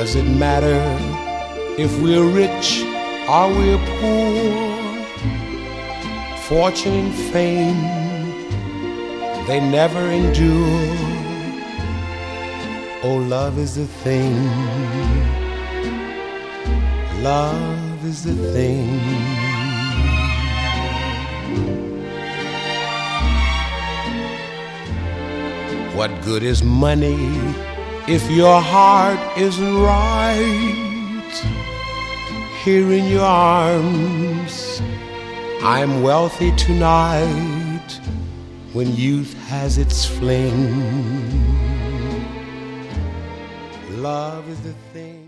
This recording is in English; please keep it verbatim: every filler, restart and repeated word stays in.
Does it matter if we're rich or we're poor? Fortune and fame, they never endure. Oh, love is the thing. Love is the thing. What good is money if your heart isn't right? Here in your arms, I'm wealthy tonight. When youth has its fling, love is the thing.